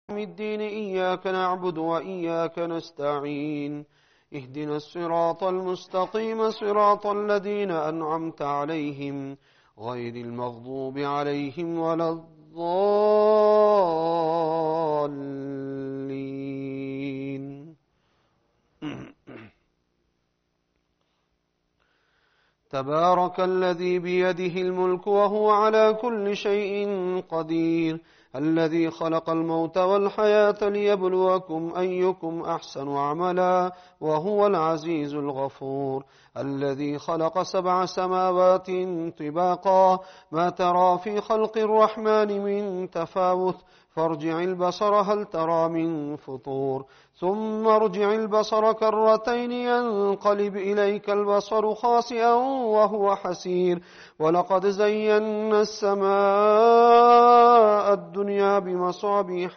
الدين إياك نعبد وإياك نستعين اهدنا الصراط المستقيم صراط الذين أنعمت عليهم غير المغضوب عليهم ولا الضالين. تبارك الذي بيده الملك وهو على كل شيء قدير، الذي خلق الموت والحياة ليبلوكم أيكم أحسن عملا وهو العزيز الغفور، الذي خلق 7 سماوات طباقا ما ترى في خلق الرحمن من تفاوت فارجع البصر هل ترى من فطور ثم ارجع البصر كرتين ينقلب إليك البصر خاسئا وهو حسير، ولقد زينا السماء الدنيا بمصابيح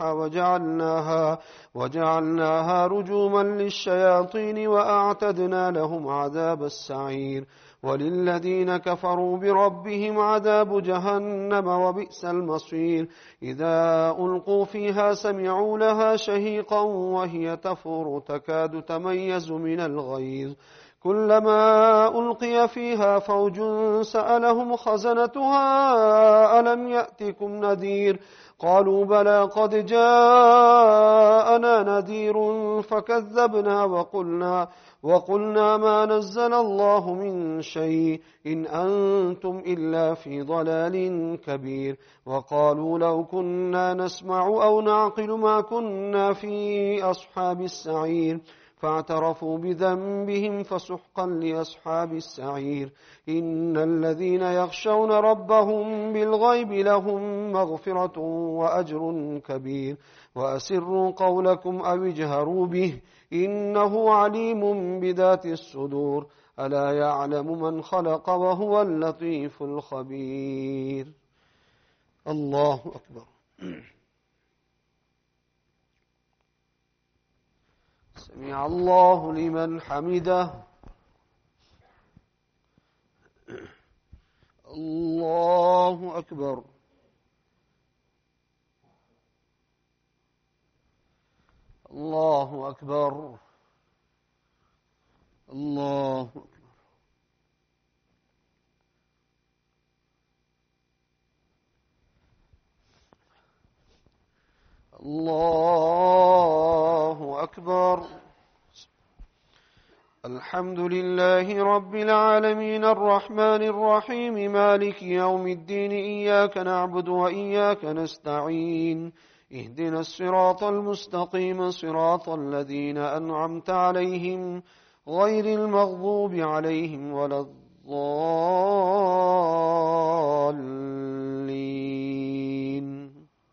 وجعلناها رجوما للشياطين وأعتدنا لهم عذاب السعير، وللذين كفروا بربهم عذاب جهنم وبئس المصير، إذا ألقوا فيها سمعوا لها شهيقا وهي تفور تكاد تميز من الغيظ، كلما ألقي فيها فوج سألهم خزنتها ألم يأتكم نذير قالوا بلى قد جاءنا نذير فكذبنا وقلنا ما نزل الله من شيء إن أنتم إلا في ضلال كبير، وقالوا لو كنا نسمع أو نعقل ما كنا في أصحاب السعير، فاعترفوا بذنبهم فسحقا لأصحاب السعير، إن الذين يخشون ربهم بالغيب لهم مغفرة وأجر كبير، وأسروا قولكم أو اجهروا به إنه عليم بذات الصدور، ألا يعلم من خلق وهو اللطيف الخبير. الله أكبر. سمع الله لمن حمده. الله أكبر. الله أكبر. الله أكبر. الله أكبر. الحمد لله رب العالمين الرحمن الرحيم مالك يوم الدين إياك نعبد وإياك نستعين اهدنا الصراط المستقيم صراط الذين أنعمت عليهم غير المغضوب عليهم ولا الضالين.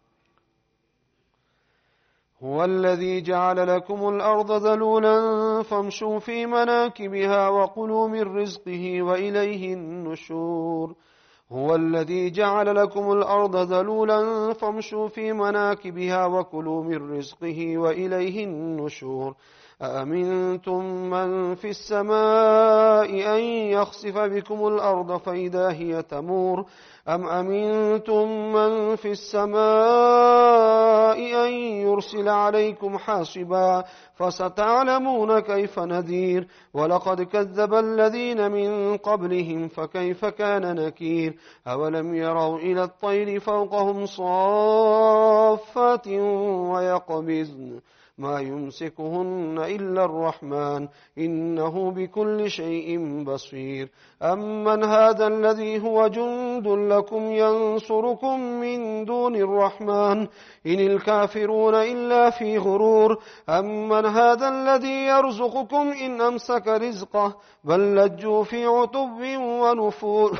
هو الذي جعل لكم الأرض ذلولا فامشوا في مناكبها وكلوا من رزقه وإليه النشور. هو الذي جعل لكم الأرض ذلولا فامشوا في مناكبها وكلوا من رزقه وإليه النشور. أأمنتم من في السماء أن يخسف بكم الأرض فإذا هي تمور أم أمنتم من في السماء أن يرسل عليكم حاصبا فستعلمون كيف نذير. ولقد كذب الذين من قبلهم فكيف كان نكير. أولم يروا إلى الطير فوقهم صافات ويقبضن ما يمسكهن إلا الرحمن إنه بكل شيء بصير. أمن هذا الذي هو جند لكم ينصركم من دون الرحمن إن الكافرون إلا في غرور. أمن هذا الذي يرزقكم إن أمسك رزقه بل لجوا في عتب ونفور.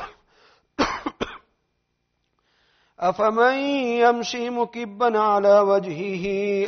أفمن يمشي مكبا على وجهه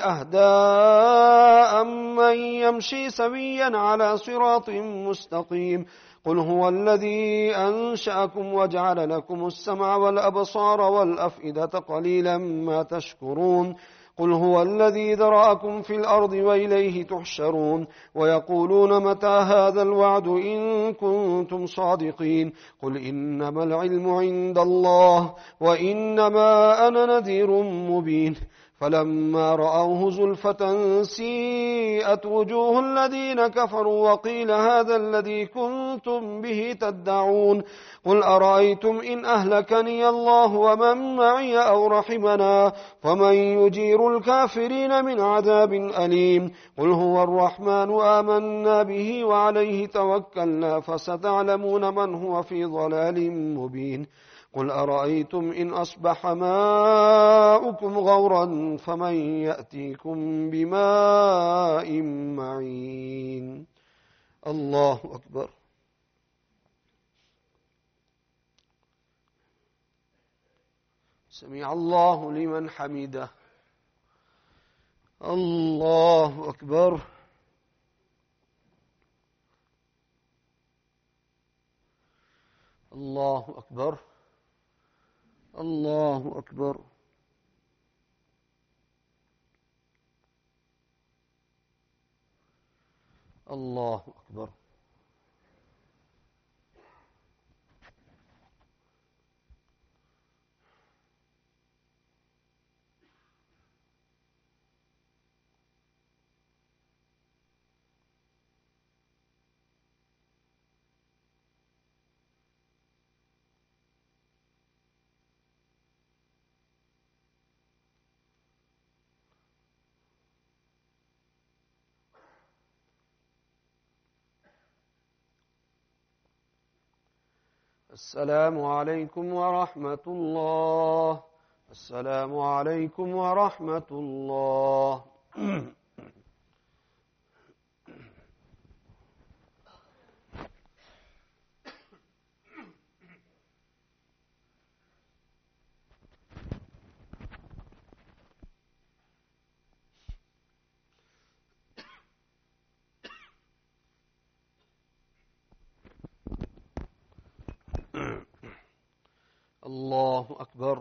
أهدى أمن يمشي سويا على صراط مستقيم. قل هو الذي أنشأكم وجعل لكم السمع والأبصار والأفئدة قليلا ما تشكرون. قل هو الذي ذرأكم في الأرض وإليه تحشرون. ويقولون متى هذا الوعد إن كنتم صادقين. قل إنما العلم عند الله وإنما أنا نذير مبين. فلما رأوه زلفة سيئت وجوه الذين كفروا وقيل هذا الذي كنتم به تدعون قل أرأيتم إن أهلكني الله ومن معي أو رحمنا فمن يجير الكافرين من عذاب أليم قل هو الرحمن آمنا به وعليه توكلنا فستعلمون من هو في ضلال مبين قل أرأيتم إن أصبح ماؤكم غورا فمن يأتيكم بماء معين الله أكبر سمع الله لمن حمده الله أكبر الله أكبر الله أكبر الله أكبر السلام عليكم ورحمة الله السلام عليكم ورحمة الله الله أكبر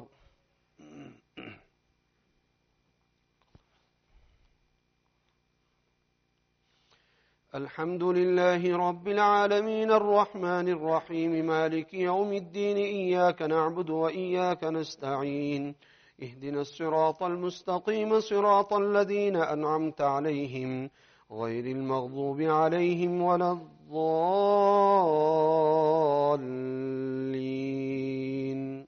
الحمد لله رب العالمين الرحمن الرحيم مالك يوم الدين إياك نعبد وإياك نستعين اهدنا الصراط المستقيم صراط الذين أنعمت عليهم غير المغضوب عليهم ولا الضالين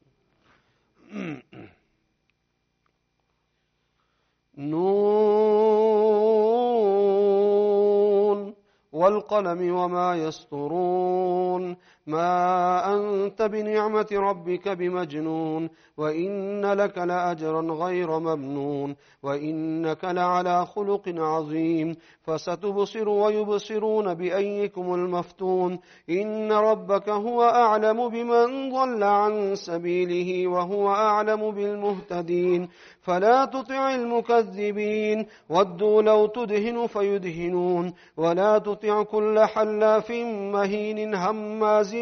نون والقلم وما يسطرون ما أنت بنعمة ربك بمجنون وإن لك لأجرا غير ممنون وإنك لعلى خلق عظيم فستبصر ويبصرون بأيكم المفتون إن ربك هو أعلم بمن ضل عن سبيله وهو أعلم بالمهتدين فلا تطع المكذبين ودوا لو تدهن فيدهنون ولا تطع كل حلاف مهين هماز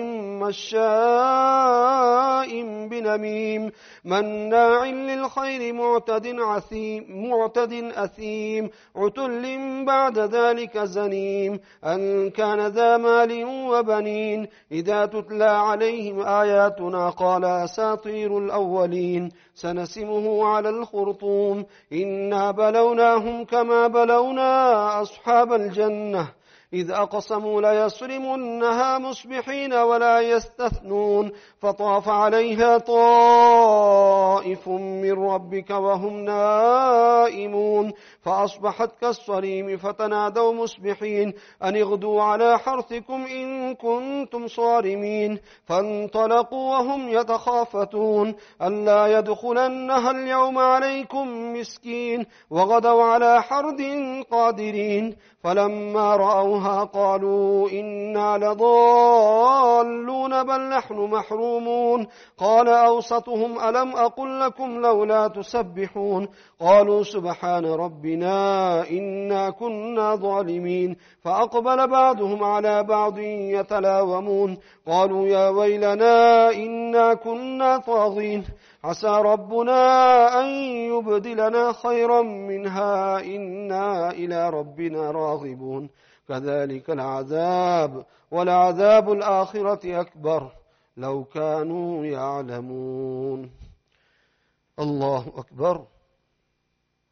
مشاء بنميم مناع للخير معتد أثيم عتل بعد ذلك زنيم أن كان ذا مال وبنين إذا تتلى عليهم آياتنا قال أساطير الأولين سنسمه على الخرطوم إنا بلوناهم كما بلونا أصحاب الجنة إذ أقسموا ليصرمنها مصبحين ولا يستثنون فطاف عليها طائف من ربك وهم نائمون فأصبحت كالصريم فتنادوا مصبحين أن اغدوا على حرثكم إن كنتم صارمين فانطلقوا وهم يتخافتون ألا يدخلنها اليوم عليكم مسكين وغدوا على حرد قادرين فلما رأوها قالوا إنا لضالون بل نحن محرومون قال أوسطهم ألم أقل لكم لولا تسبحون قالوا سبحان ربنا إنا كنا ظالمين فأقبل بعضهم على بعض يتلاومون قالوا يا ويلنا إنا كنا طاغين عسى ربنا أن يبدلنا خيرا منها إنا إلى ربنا راغبون كذلك العذاب ولعذاب الآخرة أكبر لو كانوا يعلمون الله أكبر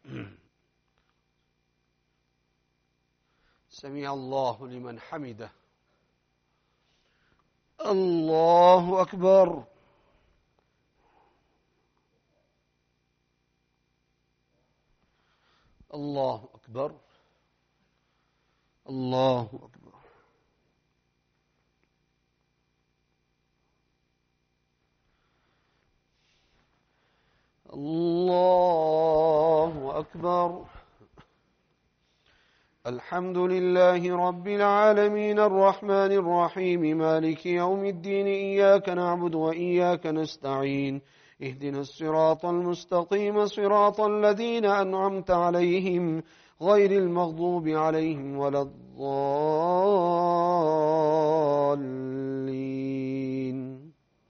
سمع الله لمن حمده. الله أكبر. الله أكبر. الله أكبر. الله أكبر. الحمد لله رب العالمين الرحمن الرحيم مالك يوم الدين إياك نعبد وإياك نستعين اهدنا الصراط المستقيم صراط الذين أنعمت عليهم غير المغضوب عليهم ولا الضالين.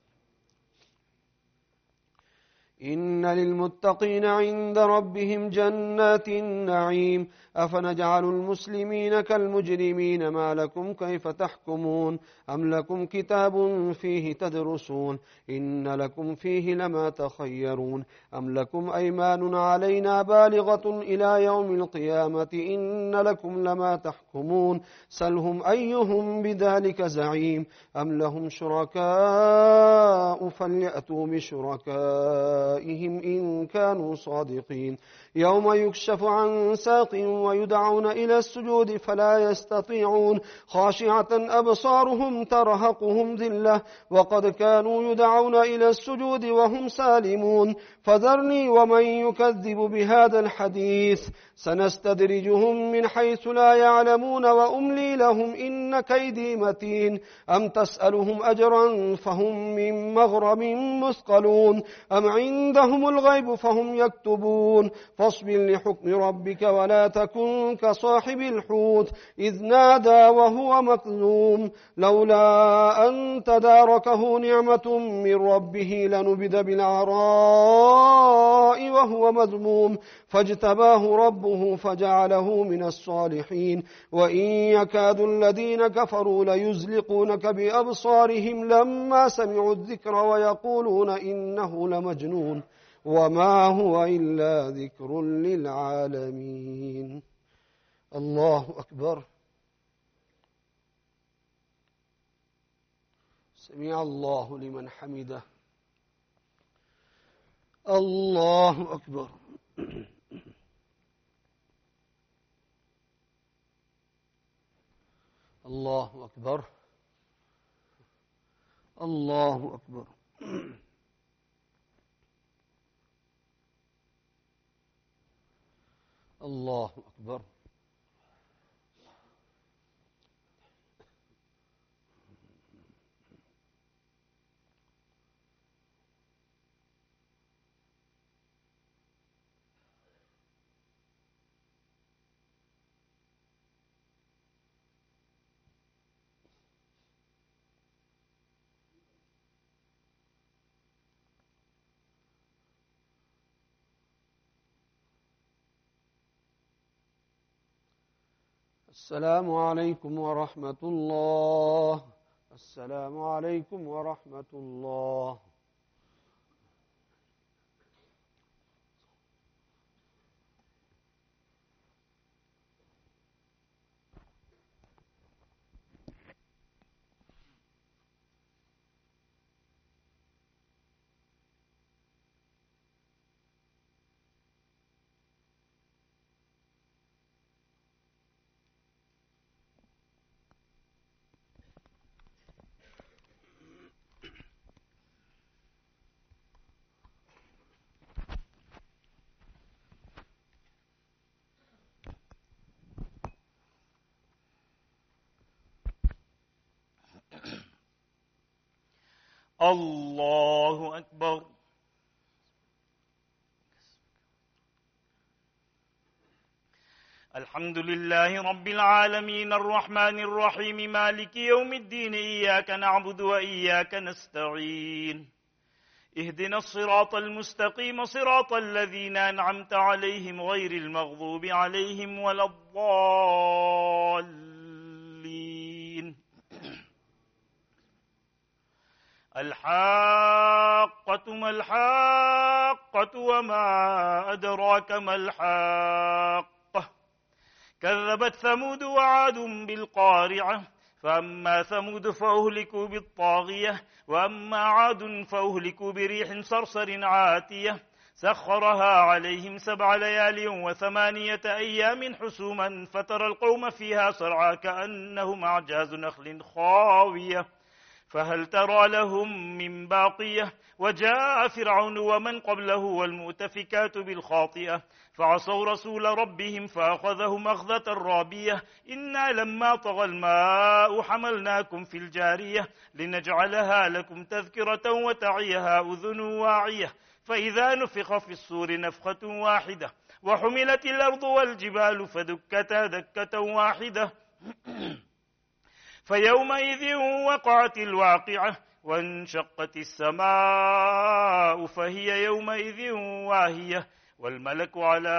إن للمتقين عند ربهم جنات النعيم أفنجعل المسلمين كالمجرمين ما لكم كيف تحكمون أم لكم كتاب فيه تدرسون إن لكم فيه لما تخيرون أم لكم أيمان علينا بالغة إلى يوم القيامة إن لكم لما تحكمون سلهم أيهم بذلك زعيم أم لهم شركاء فليأتوا بشركائهم إن كانوا صادقين يوم يكشف عن ساق ويدعون إلى السجود فلا يستطيعون خاشعة أبصارهم ترهقهم ذلة وقد كانوا يدعون إلى السجود وهم سالمون فذرني ومن يكذب بهذا الحديث سنستدرجهم من حيث لا يعلمون وأملي لهم إن كيدي متين أم تسألهم أجرا فهم من مغرم مثقلون أم عندهم الغيب فهم يكتبون فاصبر لحكم ربك ولا تكن كصاحب الحوت إذ نادى وهو مكذوم لولا أن تداركه نعمة من ربه لنبذ بالعراء وهو مذموم فاجتباه ربه فجعله من الصالحين وإن يكاد الذين كفروا ليزلقونك بأبصارهم لما سمعوا الذكر ويقولون إنه لمجنون وما هو إلا ذكر للعالمين. الله أكبر. سمع الله لمن حمده. الله أكبر. الله أكبر. الله أكبر. الله أكبر. السلام عليكم ورحمة الله. السلام عليكم ورحمة الله. الله أكبر. الحمد لله رب العالمين الرحمن الرحيم مالك يوم الدين إياك نعبد وإياك نستعين اهدنا الصراط المستقيم صراط الذين أنعمت عليهم غير المغضوب عليهم ولا الضالين الحاقة ما الحاقة وما أدراك ما الحاقة كذبت ثمود وعاد بالقارعة فأما ثمود فأهلكوا بالطاغية وأما عاد فأهلكوا بريح صرصر عاتية سخرها عليهم 7 ليال و8 أيام حسوما فترى القوم فيها صرعى كأنهم أعجاز نخل خاوية فهل ترى لهم من باقية وجاء فرعون ومن قبله والمؤتفكات بالخاطئة فعصوا رسول ربهم فأخذهم أخذة رابية إنا لما طغى الماء حملناكم في الجارية لنجعلها لكم تذكرة وتعيها أذن واعية فإذا نفخ في الصور نفخة واحدة وحملت الأرض والجبال فدكتا دكة واحدة فيومئذ وقعت الواقعة وانشقت السماء فهي يومئذ واهية والملك على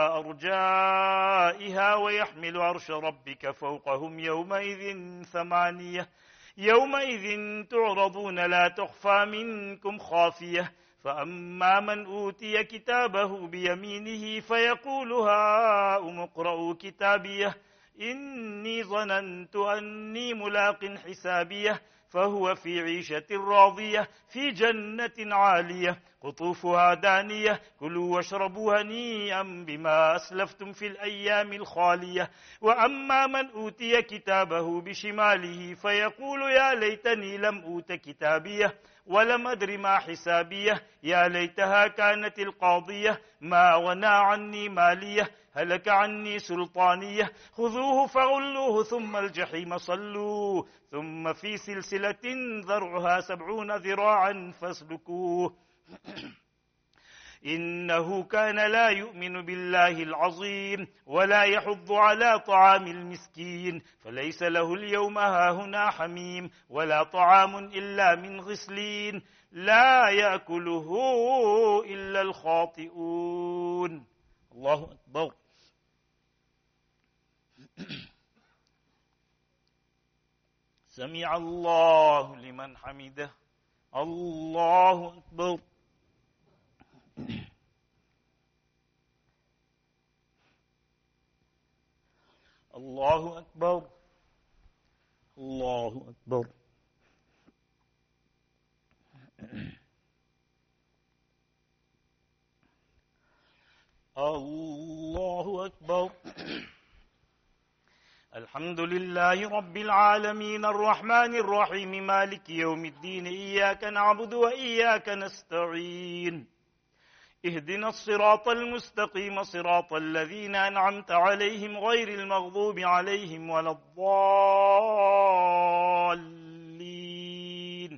أرجائها ويحمل عرش ربك فوقهم يومئذ 8 يومئذ تعرضون لا تخفى منكم خافية فأما من أوتي كتابه بيمينه فيقول هاؤم اقرءوا كتابيه إني ظننت أني ملاق حسابيه فهو في عيشة راضية في جنة عالية قطوفها دانية كلوا واشربوا هنيئا بما أسلفتم في الأيام الخالية وأما من أوتي كتابه بشماله فيقول يا ليتني لم أوت كتابيه ولم أدر ما حسابيه يا ليتها كانت القاضية ما أغنى عني ماليه هلك عني سلطانيه خذوه فغلوه ثم الجحيم صلوه ثم في سلسلة ذرعها 70 ذراعا فاسلكوه إنه كان لا يؤمن بالله العظيم ولا يحض على طعام المسكين فليس له اليوم هاهنا حميم ولا طعام إلا من غسلين لا يأكله إلا الخاطئون الله أكبر سمع الله لمن حمده الله أكبر الله أكبر الله أكبر الله أكبر الحمد لله رب العالمين الرحمن الرحيم مالك يوم الدين إياك نعبد وإياك نستعين اهدنا الصراط المستقيم صراط الذين أنعمت عليهم غير المغضوب عليهم ولا الضالين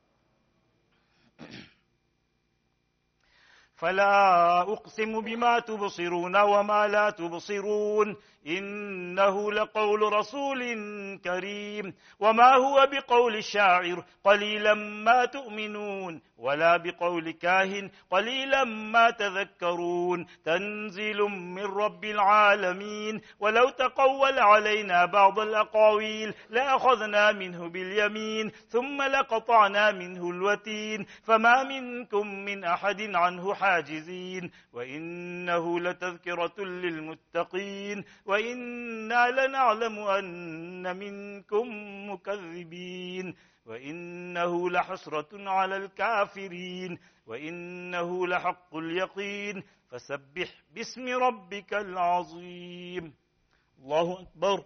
فلا أقسم بما تبصرون وما لا تبصرون إنه لقول رسول كريم وما هو بقول شاعر قليلا ما تؤمنون ولا بقول كاهن قليلا ما تذكرون تنزيل من رب العالمين ولو تقول علينا بعض الأقاويل لأخذنا منه باليمين ثم لقطعنا منه الوتين فما منكم من أحد عنه حاجزين وإنه لتذكرة للمتقين وإنا لنعلم أن منكم مكذبين وإنه لحسرة على الكافرين وإنه لحق اليقين فسبح باسم ربك العظيم الله أكبر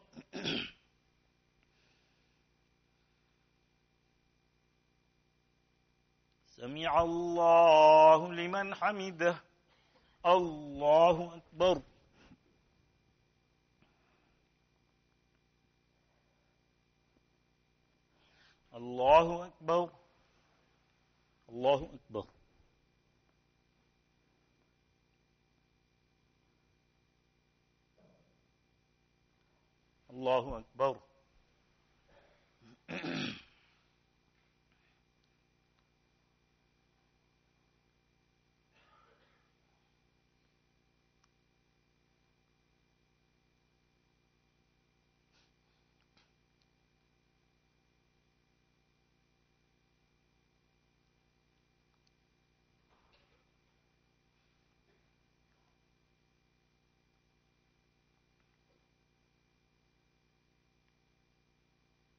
سمع الله لمن حمده الله أكبر الله أكبر الله أكبر الله أكبر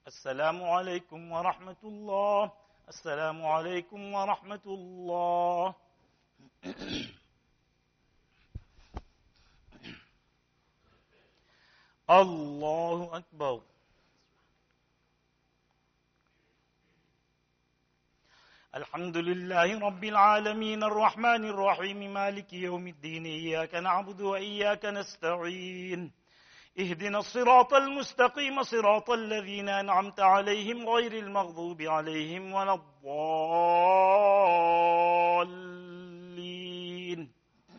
السلام عليكم ورحمة الله. السلام عليكم ورحمة الله. الله أكبر. الحمد لله رب العالمين الرحمن الرحيم مالك يوم الدين إياك نعبد وإياك نستعين اهدنا الصراط المستقيم صراط الذين أنعمت عليهم غير المغضوب عليهم ولا الضالين.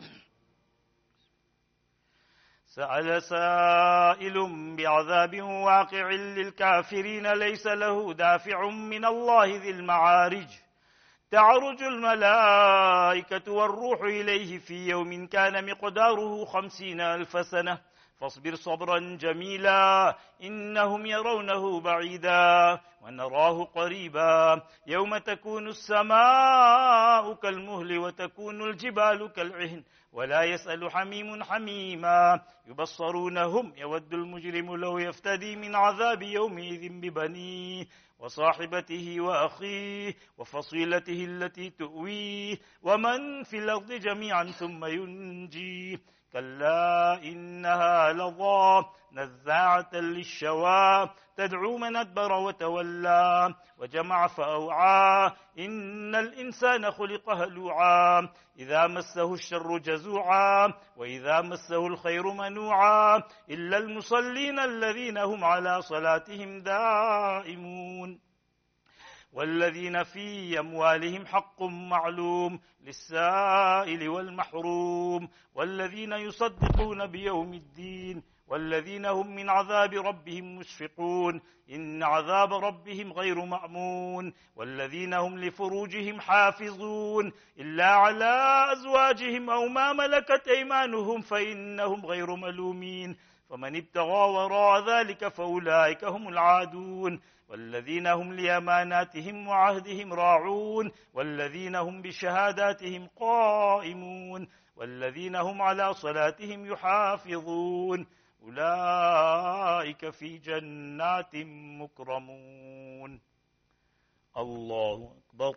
سأل سائل بعذاب واقع للكافرين ليس له دافع من الله ذي المعارج تعرج الملائكة والروح إليه في يوم كان مقداره 50,000 سنة فاصبر صبرا جميلا إنهم يرونه بعيدا ونراه قريبا يوم تكون السماء كالمهل وتكون الجبال كالعهن ولا يسأل حميم حميما يبصرونهم يود المجرم لو يفتدي من عذاب يومئذ ببنيه وصاحبته وأخيه وفصيلته التي تؤويه ومن في الأرض جميعا ثم ينجيه كلا إنها لظى نزاعة للشوى تدعو من أدبر وتولى وجمع فأوعى إن الإنسان خلق هلوعا إذا مسه الشر جزوعا وإذا مسه الخير منوعا إلا المصلين الذين هم على صلاتهم دائمون والذين في أموالهم حق معلوم للسائل والمحروم والذين يصدقون بيوم الدين والذين هم من عذاب ربهم مشفقون إن عذاب ربهم غير مأمون والذين هم لفروجهم حافظون إلا على أزواجهم أو ما ملكت أيمانهم فإنهم غير ملومين فمن ابتغى وراء ذلك فأولئك هم العادون والذين هم لأماناتهم وعهدهم راعون والذين هم بشهاداتهم قائمون والذين هم على صلاتهم يحافظون أولئك في جنات مكرمون. الله أكبر.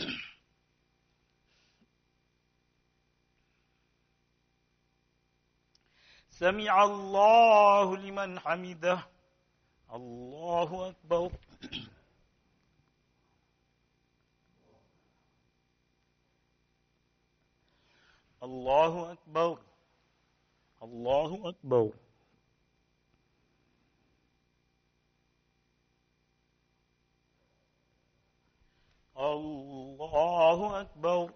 سمع الله لمن حمده. الله أكبر. الله أكبر. الله أكبر. الله أكبر.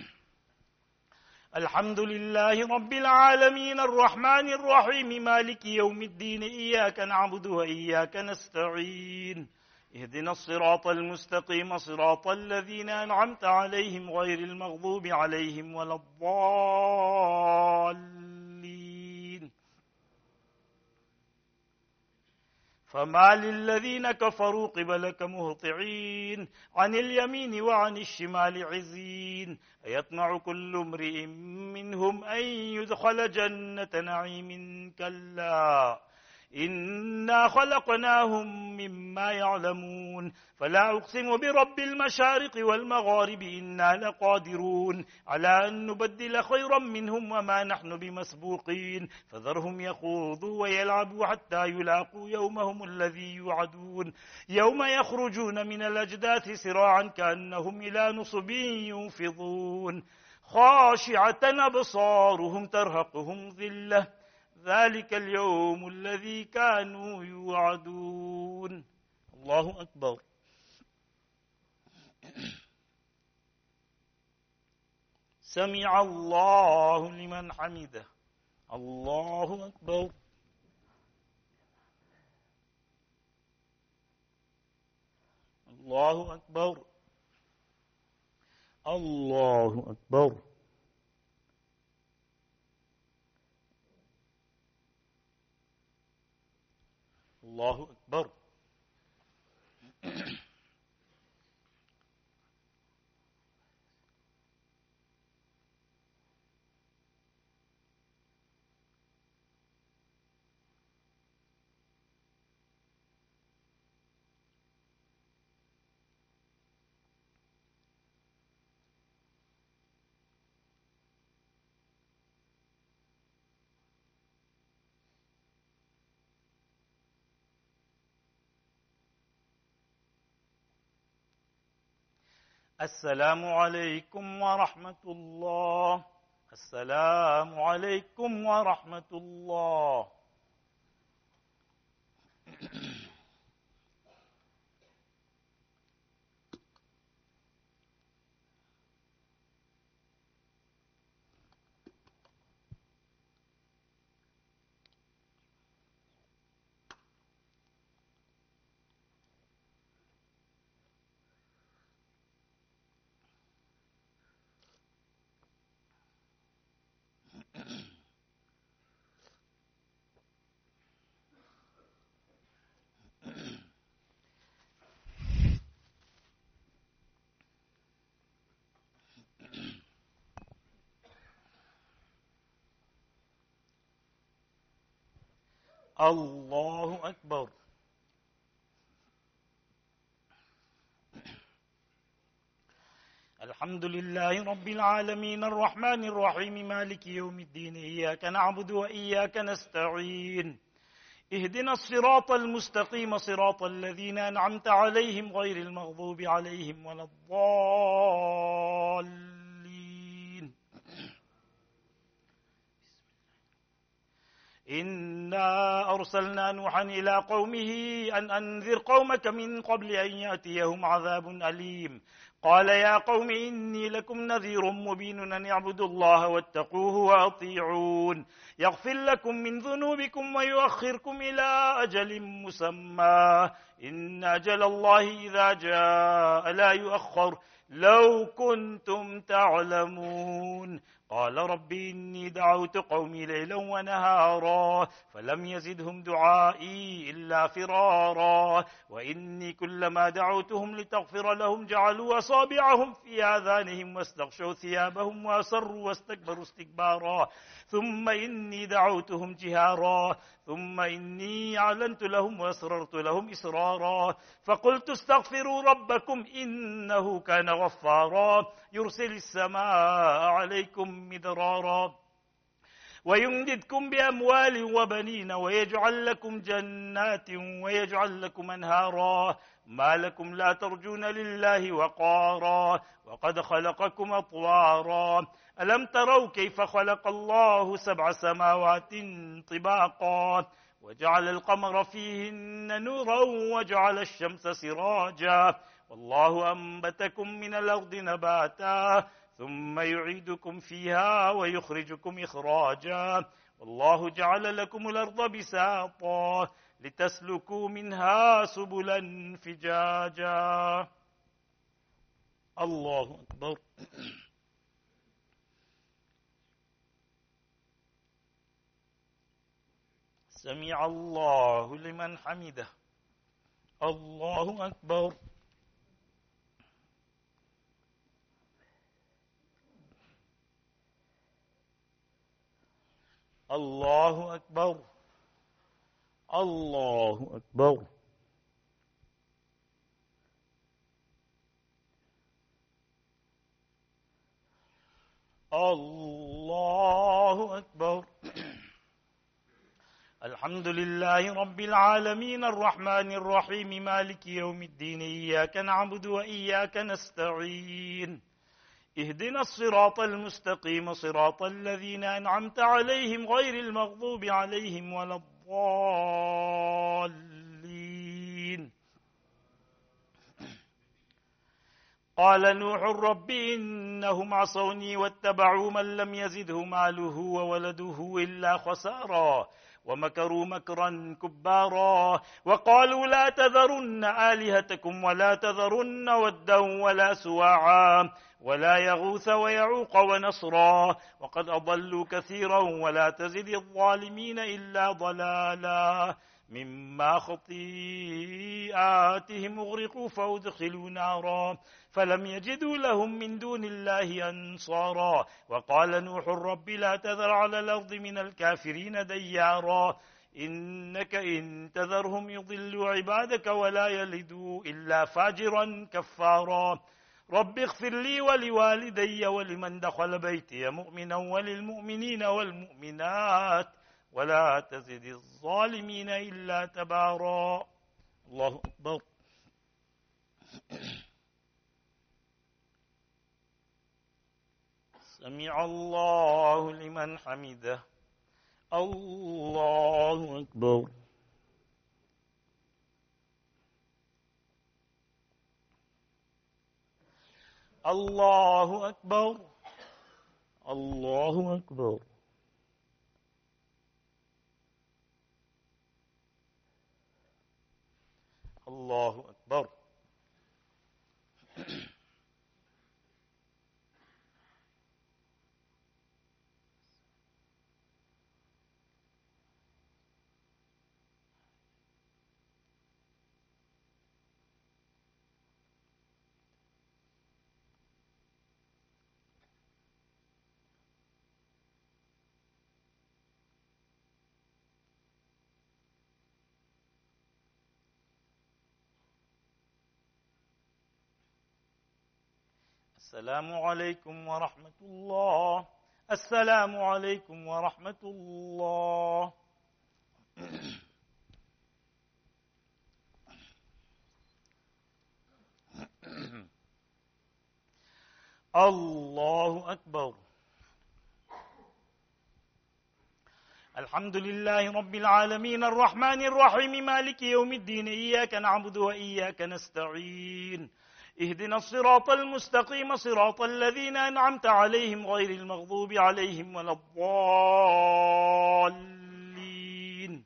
الحمد لله رب العالمين الرحمن الرحيم مالك يوم الدين إياك نعبد وإياك نستعين اهدنا الصراط المستقيم صراط الذين أنعمت عليهم غير المغضوب عليهم ولا الضالين. فما للذين كفروا قبلك مهطعين عن اليمين وعن الشمال عزين أيطمع كل امرئ منهم أن يدخل جنة نعيم كلا إنا خلقناهم مما يعلمون فلا أقسم برب المشارق والمغارب إنا لقادرون على أن نبدل خيرا منهم وما نحن بمسبوقين فذرهم يخوضوا ويلعبوا حتى يلاقوا يومهم الذي يوعدون يوم يخرجون من الأجداث سراعا كأنهم إلى نصب يوفضون خاشعة أبصارهم ترهقهم ذلة ذلك اليوم الذي كانوا يوعدون. الله أكبر. سمع الله لمن حمده. الله أكبر. الله أكبر. الله أكبر. الله أكبر. السلام عليكم ورحمة الله. السلام عليكم ورحمة الله. الله أكبر. الحمد لله رب العالمين الرحمن الرحيم مالك يوم الدين إياك نعبد وإياك نستعين اهدنا الصراط المستقيم صراط الذين أنعمت عليهم غير المغضوب عليهم ولا الضالين. إنا أرسلنا نوحا إلى قومه أن أنذر قومك من قبل أن يأتيهم عذاب أليم. قال يا قوم إني لكم نذير مبين أن اعبدوا الله واتقوه وأطيعون يغفر لكم من ذنوبكم ويؤخركم إلى أجل مسمى إن أجل الله إذا جاء لا يؤخر لو كنتم تعلمون. قال رب إني دعوت قومي ليلا ونهارا فلم يزدهم دعائي إلا فرارا وإني كلما دعوتهم لتغفر لهم جعلوا أصابعهم في آذانهم واستغشوا ثيابهم وأصروا واستكبروا استكبارا ثم إني دعوتهم جهارا ثم إني أعلنت لهم وأسررت لهم إسرارا فقلت استغفروا ربكم إنه كان غفارا يرسل السماء عليكم مدرارا ويمددكم بأموال وبنين ويجعل لكم جنات ويجعل لكم أنهارا ما لكم لا ترجون لله وقارا وقد خلقكم أطوارا ألم تروا كيف خلق الله 7 سماوات طباقا وجعل القمر فيهن نورا وجعل الشمس سراجا والله أنبتكم من الأرض نباتا ثم يعيدكم فيها ويخرجكم إخراجا والله جعل لكم الأرض بساطا لتسلكوا منها سبلا فجاجا. الله أكبر. سمع الله لمن حمده. الله أكبر. الله أكبر. الله أكبر. الله أكبر. الحمد لله رب العالمين الرحمن الرحيم مالك يوم الدين إياك نعبد وإياك نستعين اهدنا الصراط المستقيم صراط الذين أنعمت عليهم غير المغضوب عليهم ولا الضالين. قال نوح رب إنهم عصوني واتبعوا من لم يزده ماله وولده إلا خسارا ومكروا مكرا كبارا وقالوا لا تذرن آلهتكم ولا تذرن ودا ولا سواعا ولا يغوث ويعوق ونصرا وقد أضلوا كثيرا ولا تزد الظالمين إلا ضلالا مما خطيئاتهم أغرقوا فأدخلوا نارا فلم يجدوا لهم من دون الله أنصارا وقال نوح رب لا تذر على الأرض من الكافرين ديارا إنك إن تذرهم يضلوا عبادك ولا يلدوا إلا فاجرا كفارا رب اغفر لي ولوالدي ولمن دخل بيتي مؤمنا وللمؤمنين والمؤمنات ولا تزد الظالمين إلا تبارا. الله أكبر. سمع الله لمن حمده. الله أكبر. الله أكبر. الله أكبر. الله أكبر. السلام عليكم ورحمة الله. السلام عليكم ورحمة الله. الله أكبر. الحمد لله رب العالمين الرحمن الرحيم مالك يوم الدين إياك نعبد وإياك نستعين اهدنا الصراط المستقيم صراط الذين أنعمت عليهم غير المغضوب عليهم ولا الضالين.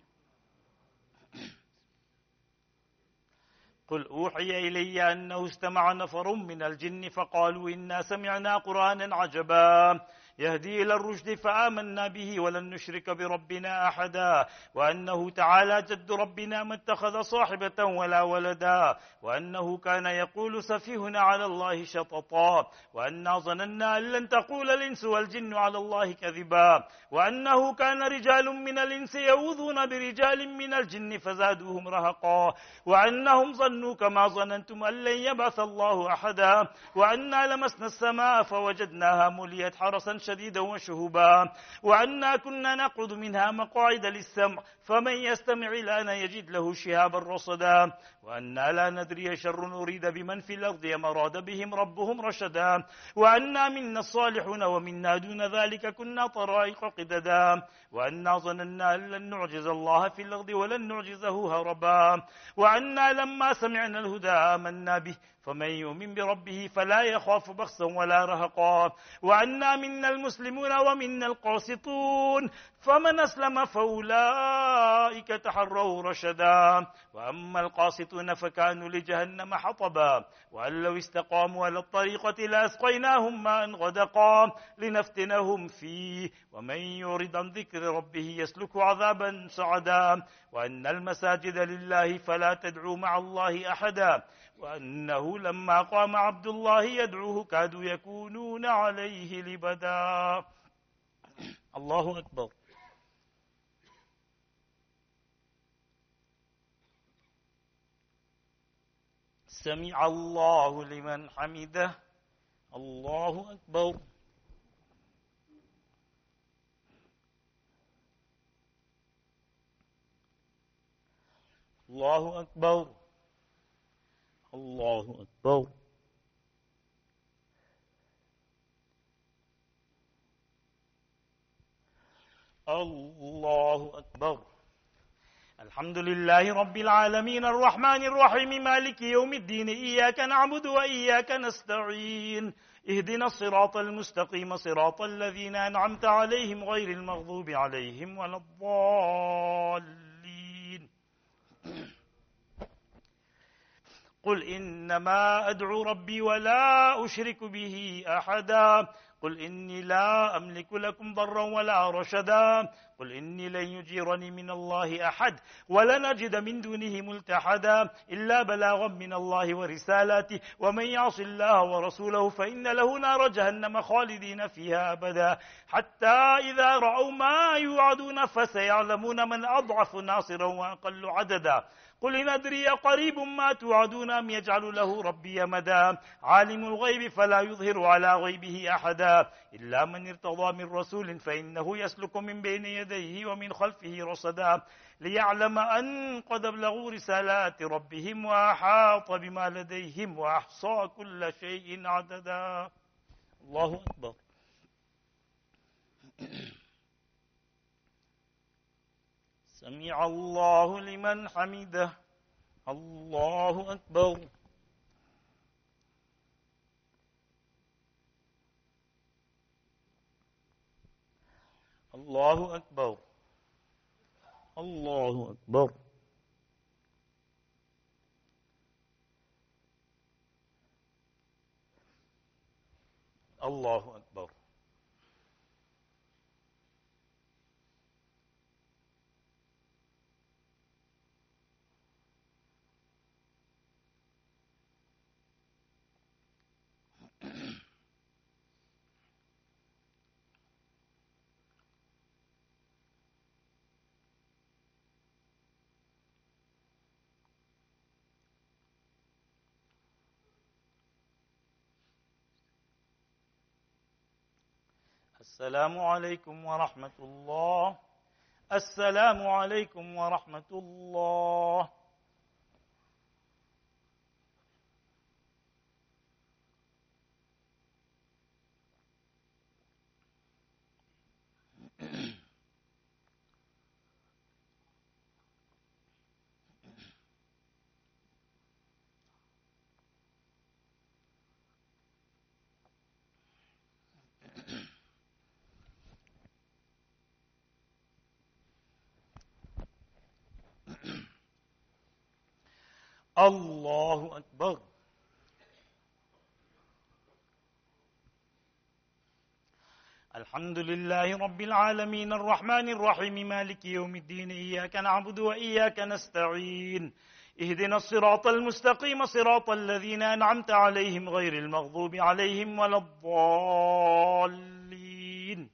قل أوحي إلي أنه استمع نفر من الجن فقالوا إنا سمعنا قرآنا عجبا يهدي إلى الرشد فآمنا به ولن نشرك بربنا أحدا وأنه تعالى جد ربنا ما اتخذ صاحبة ولا ولدا وأنه كان يقول سفيهنا على الله شططا وأنا ظننا أن لن تقول الإنس والجن على الله كذبا وأنه كان رجال من الإنس يعوذون برجال من الجن فزادوهم رهقا وأنهم ظنوا كما ظننتم أن لن يبعث الله أحدا وأنا لمسنا السماء فوجدناها مليت حرسا شديدا وشهبا وأنا كنا نقعد منها مقاعد للسمع فمن يستمع الآن يجد له شهابا رصدا وأنا لا ندري شر أريد بمن في الأرض أم أراد بهم ربهم رشدا وأنا منا الصالحون ومنا دون ذلك كنا طرائق قددا وأنا ظننا أن لن نعجز الله في الأرض ولن نعجزه هربا وأنا لما سمعنا الهدى آمنا به فمن يؤمن بربه فلا يخاف بخسا ولا رهقا وأنا منا المسلمون ومنا القاسطون فمن أسلم فأولئك تحروا رشدا وأما القاسطون فكانوا لجهنم حطبا وأن لو استقاموا على الطريقة لأسقيناهم ماء غدقا لنفتنهم فيه ومن يعرض عن ذكر ربه يسلك عذابا صعدا وأن المساجد لله فلا تدعوا مع الله أحدا وأنه لما قام عبد الله يدعوه كادوا يكونون عليه لبدا. الله أكبر. سمع الله لمن حمده. الله أكبر. الله أكبر. الله أكبر. الله أكبر. الحمد لله رب العالمين الرحمن الرحيم مالك يوم الدين إياك نعبد وإياك نستعين اهدنا الصراط المستقيم صراط الذين أنعمت عليهم غير المغضوب عليهم ولا الضالين. قل إنما أدعو ربي ولا أشرك به أحدا قل إني لا أملك لكم ضرا ولا رشدا قل إني لن يجيرني من الله أحد ولن أجد من دونه ملتحدا إلا بلاغا من الله ورسالاته ومن يعص الله ورسوله فإن له نار جهنم خالدين فيها أبدا حتى إذا رأوا ما يوعدون فسيعلمون من أضعف ناصرا وأقل عددا قل إن أدري قريب ما توعدون أم يجعل له ربي مدا عالم الغيب فلا يظهر على غيبه أحدا إلا من ارتضى من رسول فإنه يسلك من بين يديه ومن خلفه رصدا ليعلم أن قد أبلغوا رسالات ربهم وأحاط بما لديهم وأحصى كل شيء عددا. الله أكبر. سمع الله لمن حمده. الله أكبر. الله أكبر. الله أكبر. الله أكبر. السلام عليكم ورحمة الله. السلام عليكم ورحمة الله. الله أكبر. الحمد لله رب العالمين الرحمن الرحيم مالك يوم الدين إياك نعبد وإياك نستعين اهدنا الصراط المستقيم صراط الذين أنعمت عليهم غير المغضوب عليهم ولا الضالين.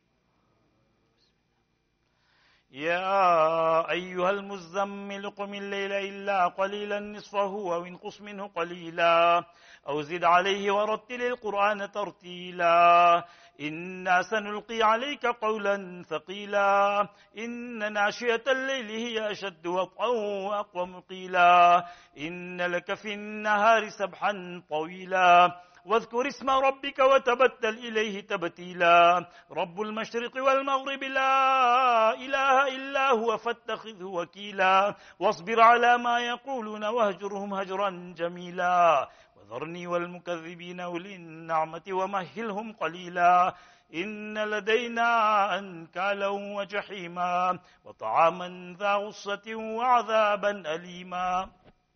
يا أيها المزمل قم الليل إلا قليلا نصفه أو انقص منه قليلا أو زد عليه ورتل القرآن ترتيلا إنا سنلقي عليك قولا ثقيلا إن ناشئة الليل هي أشد وطئا وأقوم قيلا إن لك في النهار سبحا طويلا واذكر اسم ربك وتبتل إليه تبتيلا رب المشرق والمغرب لا إله إلا هو فاتخذه وكيلا واصبر على ما يقولون واهجرهم هجرا جميلا وذرني والمكذبين أولي النعمة ومهلهم قليلا إن لدينا أنكالا وجحيما وطعاما ذا غصة وعذابا أليما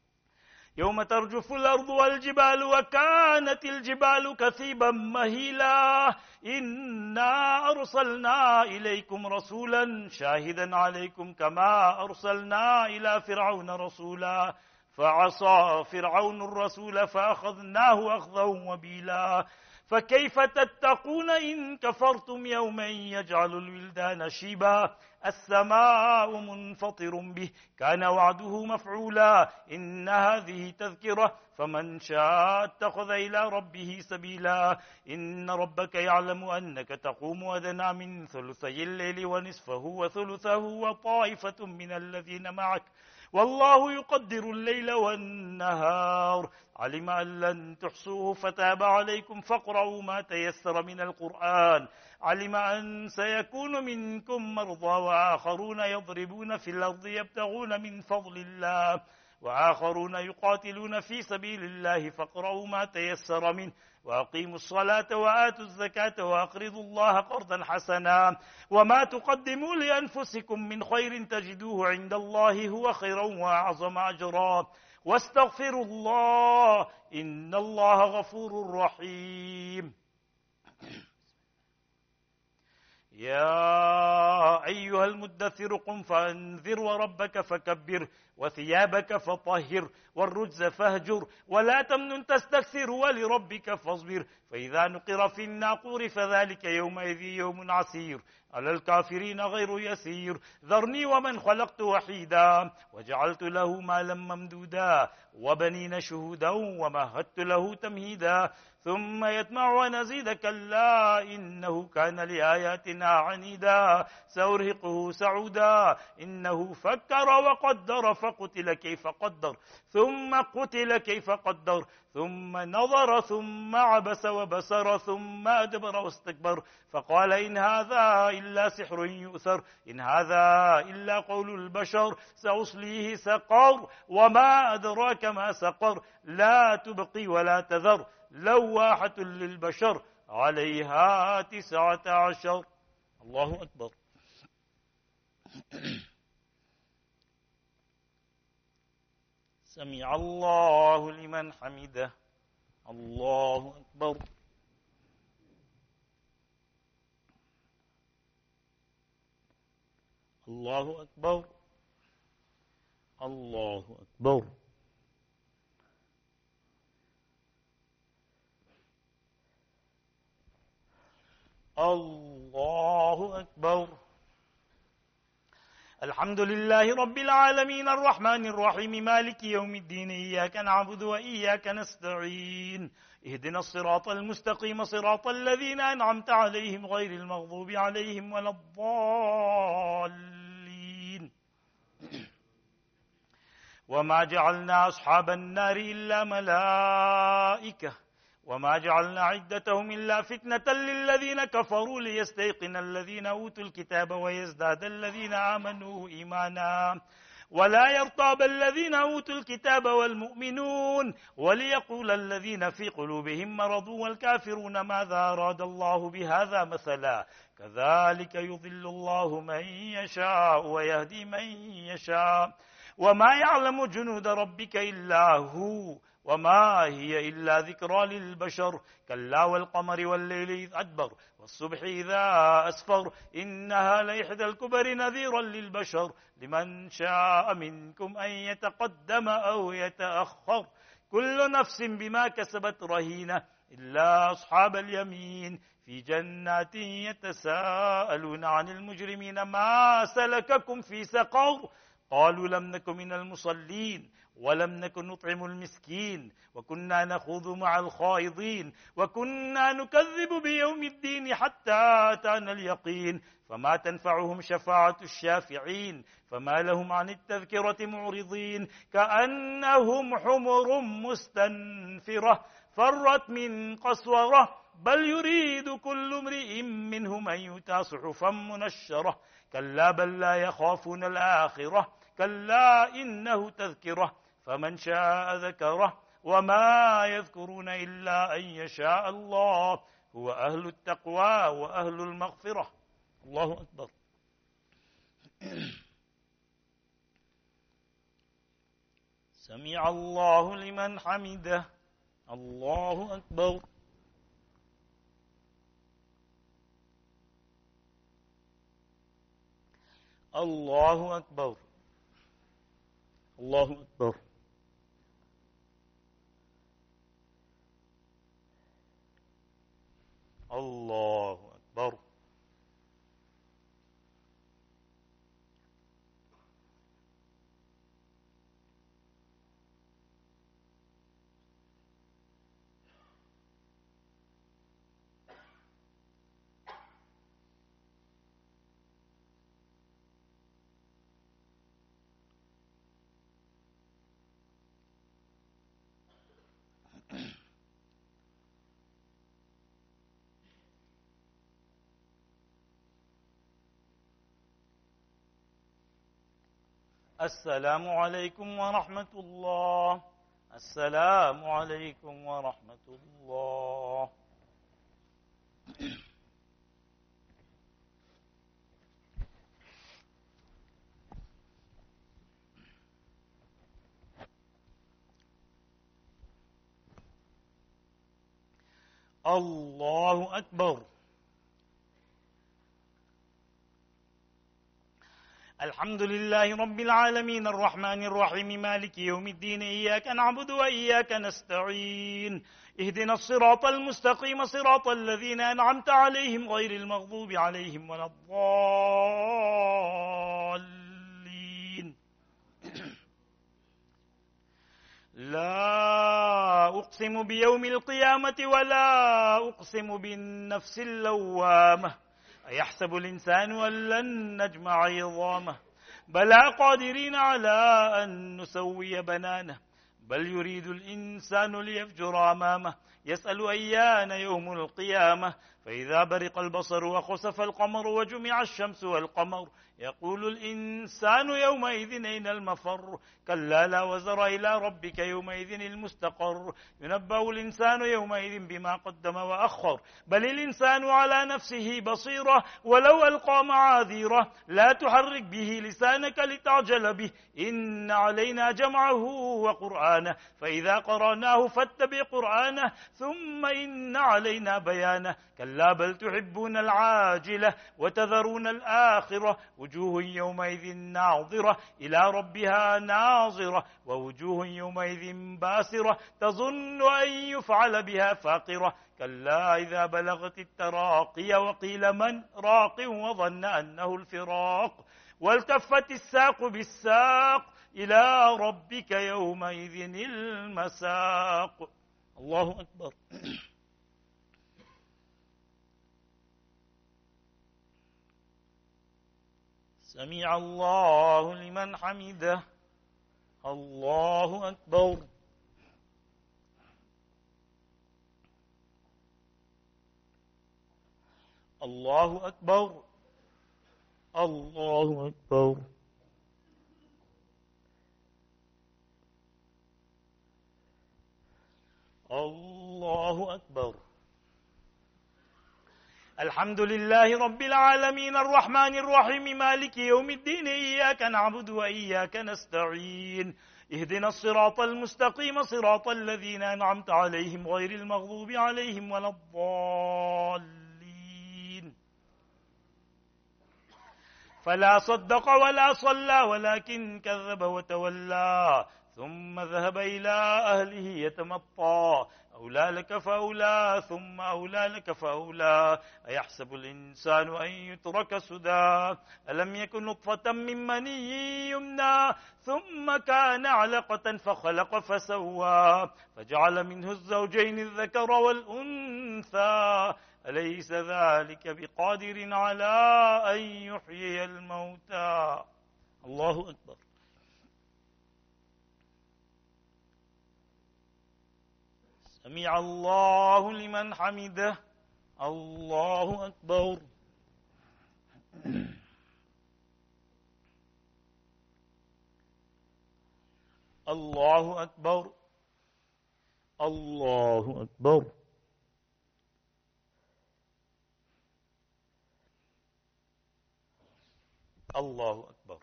يوم ترجف الأرض والجبال وكانت الجبال كثيبا مهيلا إنا أرسلنا إليكم رسولا شاهدا عليكم كما أرسلنا إلى فرعون رسولا فعصى فرعون الرسول فأخذناه أخذا وبيلا فكيف تتقون إن كفرتم يوما يجعل الولدان شيبا السماء منفطر به كان وعده مفعولا إن هذه تذكرة فمن شاء اتخذ إلى ربه سبيلا إن ربك يعلم أنك تقوم أدنى من ثلثي الليل ونصفه وثلثه وطائفة من الذين معك والله يقدر الليل والنهار علم أن لن تحصوه فتاب عليكم فاقرؤوا ما تيسر من القرآن علم أن سيكون منكم مرضى وآخرون يضربون في الأرض يبتغون من فضل الله وآخرون يقاتلون في سبيل الله فاقرؤوا ما تيسر منه وأقيموا الصلاة وآتوا الزكاة وأقرضوا الله قرضا حسنا وما تقدموا لأنفسكم من خير تجدوه عند الله هو خيرا وأعظم أجرا واستغفروا الله إن الله غفور رحيم يا أيها المدثر قم فأنذر وربك فكبر وثيابك فطهر والرجز فاهجر ولا تمنن تستكثر ولربك فاصبر فإذا نقر في الناقور فذلك يومئذ يوم عسير على الكافرين غير يسير ذرني ومن خلقت وحيدا وجعلت له مالا ممدودا وبنين شهودا ومهدت له تمهيدا ثم يطمع أن أزيد كلا إنه كان لآياتنا عنيدا سأرهقه سعودا إنه فكر وقدر فقتل كيف قدر ثم قتل كيف قدر ثم نظر ثم عبس وبصر ثم أدبر واستكبر فقال إن هذا إلا سحر يؤثر إن هذا إلا قول البشر سأصليه سقر وما أدراك ما سقر لا تبقي ولا تذر لواحة للبشر عليها 19. الله أكبر. سمع الله لمن حمده. الله أكبر. الله أكبر. الله أكبر. الله أكبر. الحمد لله رب العالمين الرحمن الرحيم مالك يوم الدين إياك نعبد وإياك نستعين اهدنا الصراط المستقيم صراط الذين أنعمت عليهم غير المغضوب عليهم ولا الضالين. وما جعلنا أصحاب النار إلا ملائكة وما جعلنا عدتهم إلا فتنة للذين كفروا ليستيقن الذين أوتوا الكتاب ويزداد الذين آمنوا إيمانا ولا يرتاب الذين أوتوا الكتاب والمؤمنون وليقول الذين في قلوبهم مرض والكافرون ماذا أراد الله بهذا مثلا كذلك يضل الله من يشاء ويهدي من يشاء وما يعلم جنود ربك إلا هو وما هي إلا ذكرى للبشر كلا والقمر والليل إذ أدبر والصبح إذا أسفر إنها لإحدى الكبر نذيرا للبشر لمن شاء منكم أن يتقدم أو يتأخر كل نفس بما كسبت رهينة إلا أصحاب اليمين في جنات يتساءلون عن المجرمين ما سلككم في سقر قالوا لم نك من المصلين ولم نكن نطعم المسكين وكنا نخوض مع الخائضين وكنا نكذب بيوم الدين حتى أتانا اليقين فما تنفعهم شفاعة الشافعين فما لهم عن التذكرة معرضين كأنهم حمر مستنفرة فرت من قسورة بل يريد كل امرئ منهم أن يؤتى صحفا منشرة كلا بل لا يخافون الآخرة كلا إنه تذكرة فمن شاء ذكره وما يذكرون إلا أن يشاء الله هو أهل التقوى وأهل المغفرة. الله أكبر. سمع الله لمن حمده. الله أكبر. الله أكبر. الله أكبر. الله أكبر. السلام عليكم ورحمة الله. السلام عليكم ورحمة الله. الله أكبر. الحمد لله رب العالمين الرحمن الرحيم مالك يوم الدين إياك نعبد وإياك نستعين اهدنا الصراط المستقيم صراط الذين أنعمت عليهم غير المغضوب عليهم ولا الضالين. لا أقسم بيوم القيامة ولا أقسم بالنفس اللوامة أيحسب الإنسان أن لن نجمع عظامه بلى قادرين على أن نسوي بنانه بل يريد الإنسان ليفجر أمامه يسأل أيان يوم القيامة فإذا برق البصر وخسف القمر وجمع الشمس والقمر يقول الإنسان يومئذ أين المفر كلا لا وزر إلى ربك يومئذ المستقر ينبأ الإنسان يومئذ بما قدم وأخر بل الإنسان على نفسه بصيرة ولو ألقى معاذيره لا تحرك به لسانك لتعجل به إن علينا جمعه وقرآنه فإذا قرأناه فاتبع قرآنه ثم إن علينا بيانه كلا بل تحبون العاجلة وتذرون الآخرة وجوه يومئذ ناظرة إلى ربها ناظرة ووجوه يومئذ باسرة تظن أن يفعل بها فاقرة كلا إذا بلغت التراقي وقيل من راق وظن أنه الفراق والتفت الساق بالساق إلى ربك يومئذ المساق. الله أكبر. سمع الله لمن حمده. الله أكبر. الله أكبر. الله أكبر. الله أكبر. الحمد لله رب العالمين الرحمن الرحيم مالك يوم الدين إياك نعبد وإياك نستعين اهدنا الصراط المستقيم صراط الذين أنعمت عليهم غير المغضوب عليهم ولا الضالين فلا صدق ولا صلى ولكن كذب وتولى ثم ذهب إلى أهله يتمطى أولى لك فأولى ثم أولى لك فأولى أيحسب الإنسان أن يترك سدى ألم يكن نطفة من مني يمنى ثم كان علقة فخلق فسوى فجعل منه الزوجين الذكر والأنثى أليس ذلك بقادر على أن يحيي الموتى. الله أكبر. سمع الله لمن حمده. الله أكبر. الله أكبر. الله أكبر. الله أكبر.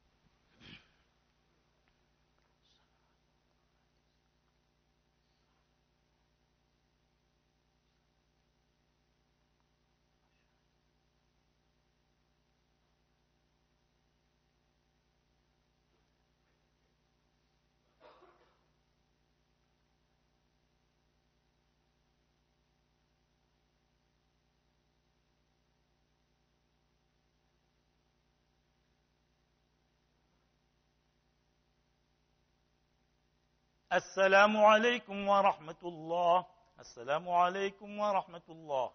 السلام عليكم ورحمة الله. السلام عليكم ورحمة الله.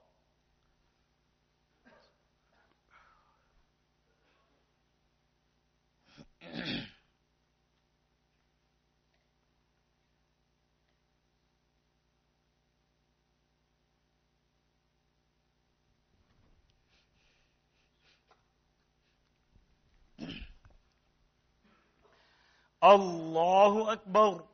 الله أكبر.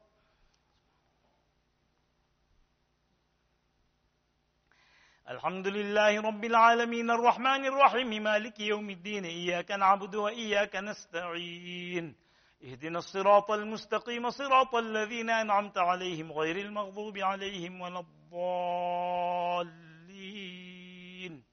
الحمد لله رب العالمين الرحمن الرحيم مالك يوم الدين إياك نعبد وإياك نستعين اهدنا الصراط المستقيم صراط الذين أنعمت عليهم غير المغضوب عليهم ولا الضالين.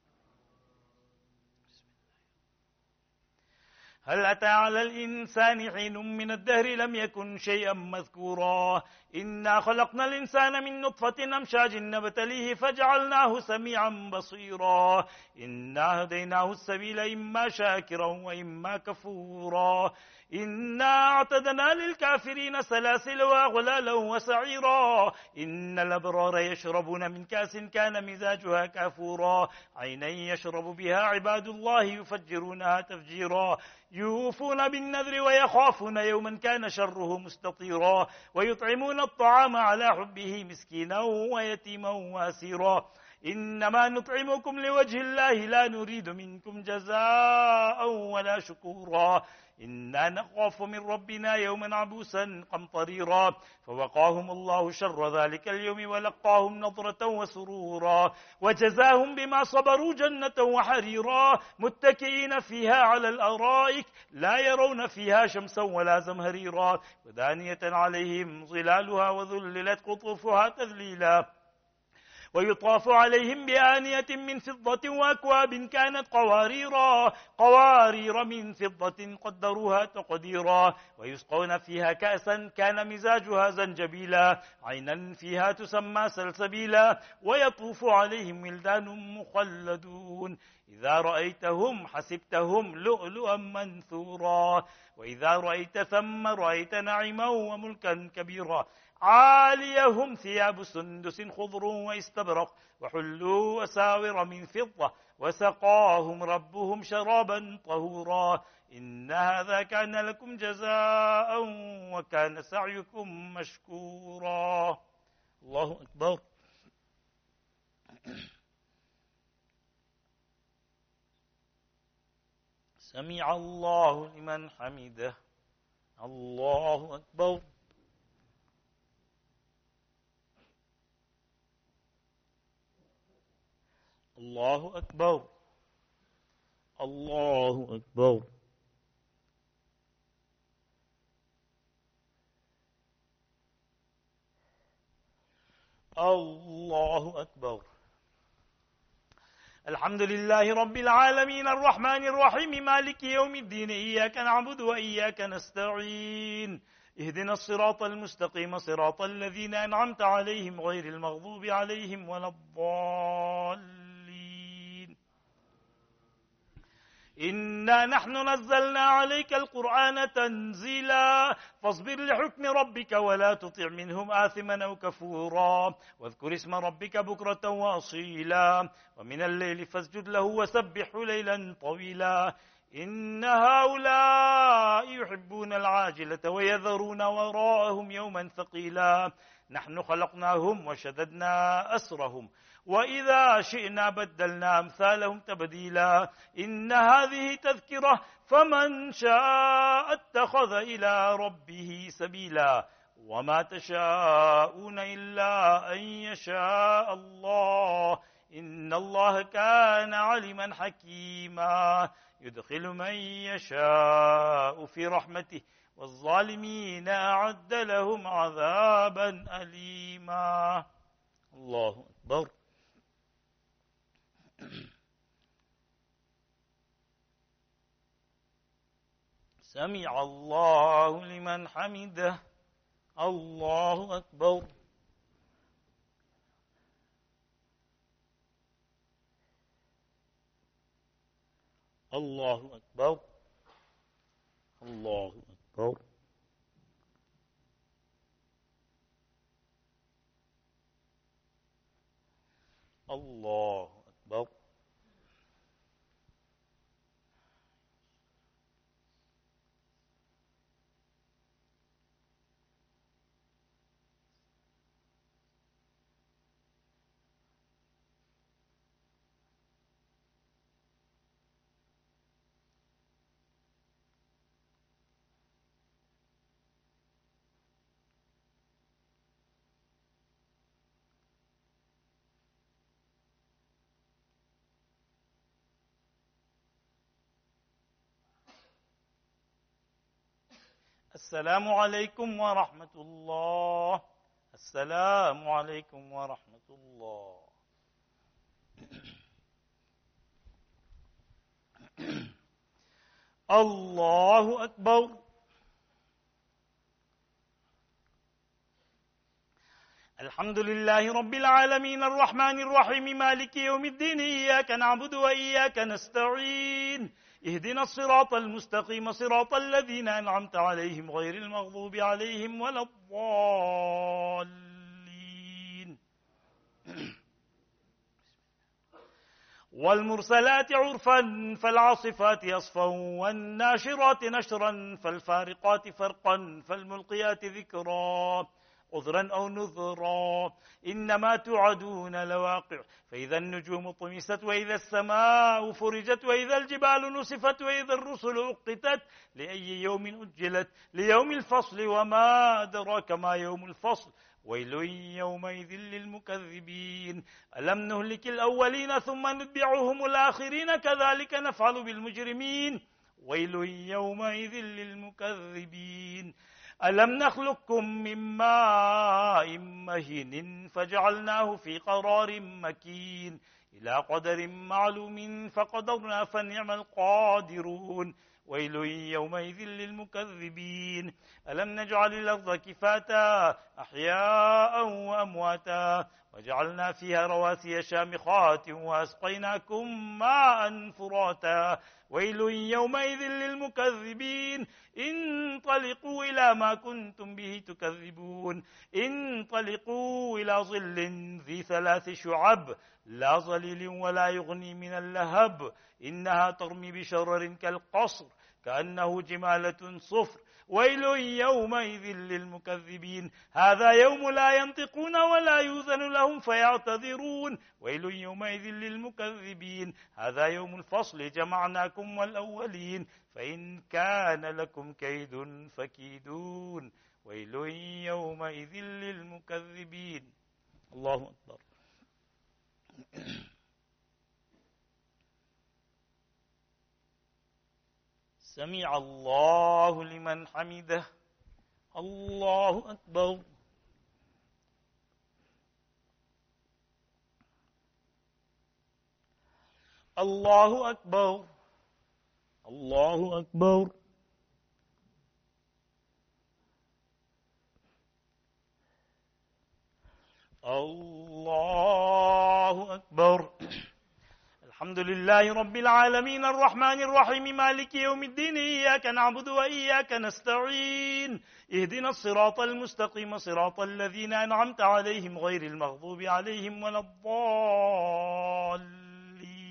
هل أتى على الإنسان حين من الدهر لم يكن شيئا مذكورا إنا خلقنا الإنسان من نطفة أمشاج نبتليه فجعلناه سميعا بصيرا إنا هديناه السبيل إما شاكرا وإما كفورا إنا أعتدنا للكافرين سلاسل وأغلالا وسعيرا إن الأبرار يشربون من كأس كان مزاجها كافورا عينا يشرب بها عباد الله يفجرونها تفجيرا يوفون بالنذر ويخافون يوما كان شره مستطيرا ويطعمون الطعام على حبه مسكينا ويتيما واسيرا إنما نطعمكم لوجه الله لا نريد منكم جزاء ولا شكورا إنا نخاف من ربنا يوما عبوسا قمطريرا فوقاهم الله شر ذلك اليوم ولقاهم نضرة وسرورا وجزاهم بما صبروا جنة وحريرا متكئين فيها على الأرائك لا يرون فيها شمسا ولا زمهريرا ودانية عليهم ظلالها وذللت قطوفها تذليلا ويطاف عليهم بآنية من فضة وأكواب كانت قوارير من فضة قدروها تقديرا ويسقون فيها كأسا كان مزاجها زنجبيلا عينا فيها تسمى سلسبيلا ويطوف عليهم ولدان مخلدون إذا رأيتهم حسبتهم لؤلؤا منثورا وإذا رأيت ثم رأيت نعيما وملكا كبيرا عاليهم ثياب سندس خضر واستبرق وحلوا أساور من فضة وسقاهم ربهم شرابا طهورا إن هذا كان لكم جزاء وكان سعيكم مشكورا. الله أكبر. سمع الله لمن حمده. الله أكبر. الله أكبر. الله أكبر. الله أكبر. الحمد لله رب العالمين الرحمن الرحيم مالك يوم الدين إياك نعبد وإياك نستعين اهدنا الصراط المستقيم صراط الذين أنعمت عليهم غير المغضوب عليهم ولا الضالين. إنا نحن نزلنا عليك القرآن تنزيلا فاصبر لحكم ربك ولا تطع منهم آثما أو كفورا واذكر اسم ربك بكرة وأصيلا ومن الليل فاسجد له وسبحه ليلا طويلا إن هؤلاء يحبون العاجلة ويذرون وراءهم يوما ثقيلا نحن خلقناهم وشددنا أسرهم وإذا شئنا بدلنا أمثالهم تبديلا إن هذه تذكرة فمن شاء اتخذ إلى ربه سبيلا وما تشاءون إلا أن يشاء الله إن الله كان عليما حكيما يدخل من يشاء في رحمته والظالمين أعد لهم عذابا أليما. الله أكبر. سمع الله لمن حمده. الله أكبر. الله أكبر. الله أكبر. الله أكبر. السلام عليكم ورحمة الله. السلام عليكم ورحمة الله. الله أكبر. الحمد لله رب العالمين الرحمن الرحيم مالك يوم الدين إياك نعبد وإياك نستعين اهدنا الصراط المستقيم صراط الذين أنعمت عليهم غير المغضوب عليهم ولا الضالين. والمرسلات عرفا فالعاصفات عصفا والناشرات نشرا فالفارقات فرقا فالملقيات ذكرا عذرا أو نذرا إنما توعدون لواقع فإذا النجوم طمست وإذا السماء فرجت وإذا الجبال نسفت وإذا الرسل أقتت لأي يوم أجلت ليوم الفصل وما أدراك ما يوم الفصل ويل يومئذ للمكذبين ألم نهلك الأولين ثم نتبعهم الآخرين كذلك نفعل بالمجرمين ويل يومئذ للمكذبين ألم نخلقكم من ماء مهين فجعلناه في قرار مكين إلى قدر معلوم فقدرنا فنعم القادرون ويل يومئذ للمكذبين ألم نجعل الأرض كفاتا أحياء وأمواتا وجعلنا فيها رواسي شامخات وأسقيناكم ماء فراتا ويل يومئذ للمكذبين انطلقوا إلى ما كنتم به تكذبون انطلقوا إلى ظل ذي 3 شعب لا ظليل ولا يغني من اللهب إنها ترمي بشرر كالقصر كأنه جمالة صفر ويل يومئذ للمكذبين هذا يوم لا ينطقون ولا يؤذن لهم فيعتذرون ويل يومئذ للمكذبين هذا يوم الفصل جمعناكم والأولين فإن كان لكم كيد فكيدون ويل يومئذ للمكذبين. الله أكبر. سمع الله لمن حمده. الله أكبر. الله أكبر. الله أكبر. الله أكبر. الحمد لله رب العالمين الرحمن الرحيم مالك يوم الدين إياك نعبد وإياك نستعين اهدنا الصراط المستقيم صراط الذين أنعمت عليهم غير المغضوب عليهم ولا الضالين.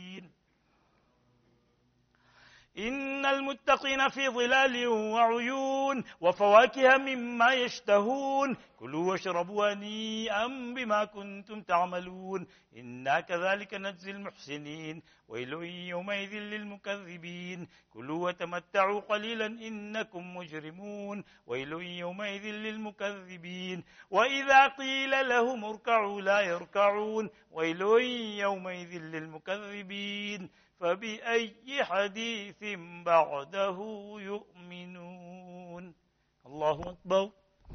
إن المتقين في ظلال وعيون وفواكه مما يشتهون كلوا واشربوا هنيئا بما كنتم تعملون إنا كذلك نجزي المحسنين ويل يومئذ للمكذبين كلوا وتمتعوا قليلا إنكم مجرمون ويل يومئذ للمكذبين وإذا قيل لهم اركعوا لا يركعون ويل يومئذ للمكذبين فبأي حديث بعده يؤمنون. الله أكبر.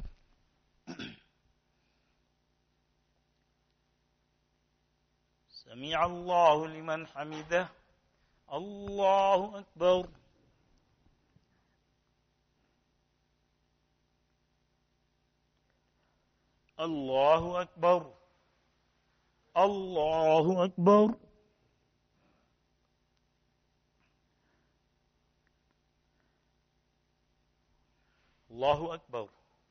سمع الله لمن حمده. الله أكبر. الله أكبر. الله أكبر. الله أكبر.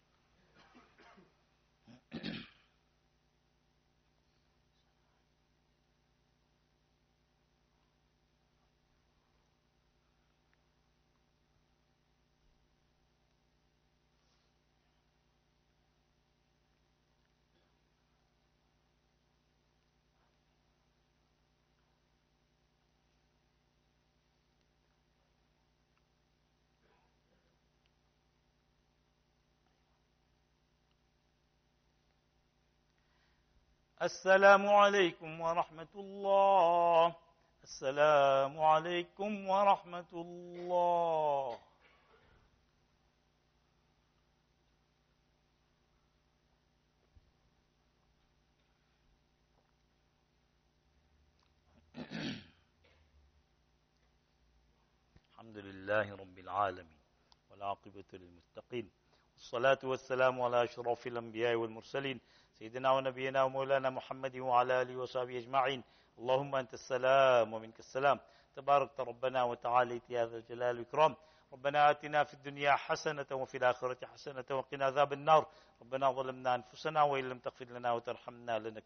السلام عليكم ورحمة الله. السلام عليكم ورحمة الله. الحمد لله رب العالمين والعاقبة للمتقين والصلاة والسلام على أشرف الأنبياء والمرسلين سيدنا ونبينا ومولانا محمد وعلى آله وصحبه أجمعين. اللهم أنت السلام ومنك السلام تباركت ربنا وتعاليت يا ذا الجلال والإكرام. ربنا آتنا في الدنيا حسنة وفي الآخرة حسنة وقنا عذاب النار. ربنا ظلمنا أنفسنا وإن لم تغفر لنا وترحمنا لنكونن